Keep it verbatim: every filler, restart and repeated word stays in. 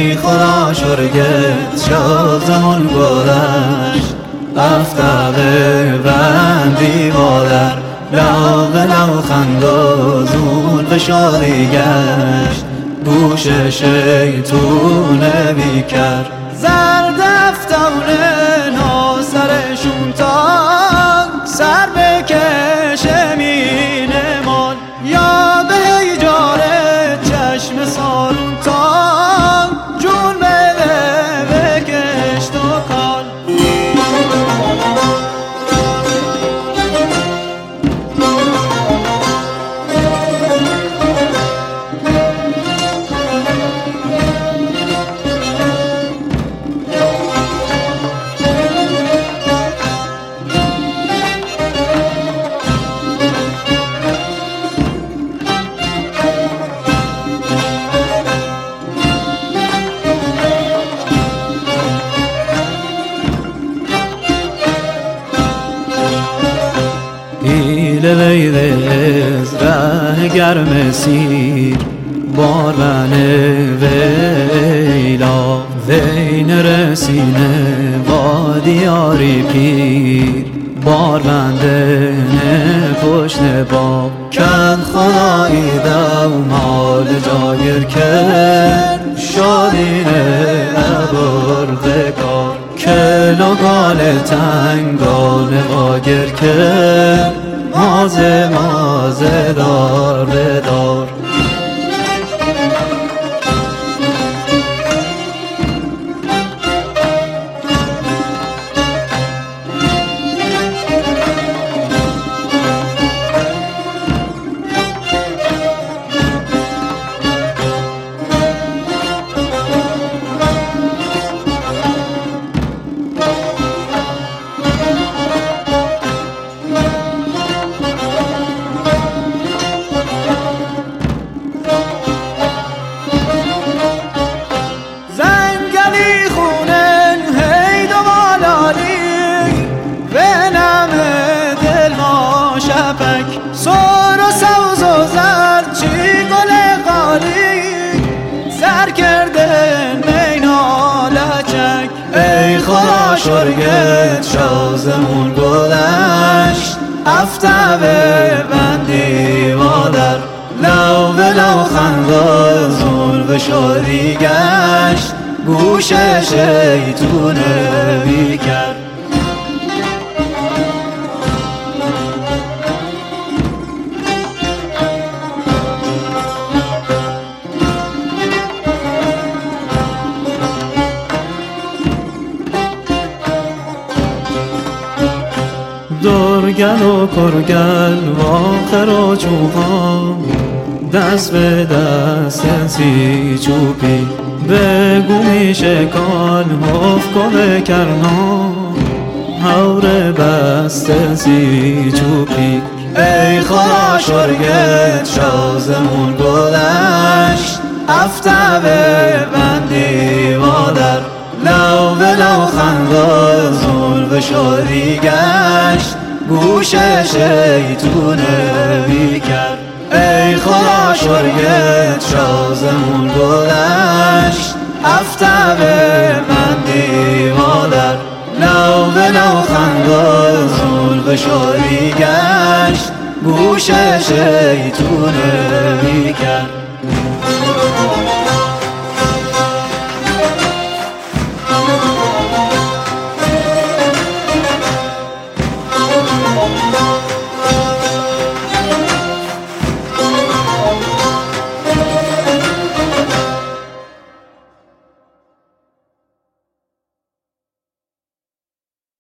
ای خدا شرگت شازمون گذشت افتاده بندی مادر لو به لو خند و زون به شادی گشت گوش شیطونه بیکر زرد افتونه نا سرشون تان سر بکش امین مال یا به هیجاره چشم سارون تان جون بده بکش تو کال لیده از ره گرم سیر بارون ویلا وین رسینه با دیاری پیر باربندن پشت باب کن خدایی دو مال جاگر کرد شادینه ابردگار کلو گال تنگانه واگر کرد مازه مازه دار بدار سر و سوز و زرد چی گل قالی سر کردن مینا لچک ای خدا شرگت شازمون گذشت افته به بندی مادر لو به لو خنده زور به شادی گشت گوش شیطونه بیکر درگل و کرگل و آخر و چوها دست به دست سی چوبی بگو میشه کال حفکو بکرنا حور بست سی چوبی ای خدا شرگت شازمون گذشت افته به بندی مادر لو به لو خنده زور به شادی گشت گوش شیطونه بیکر ای خدا شرگت شازمون گذشت افته به بندی مادر لو به لو خنده زور به شادی گشت گوش شیطونه بیکر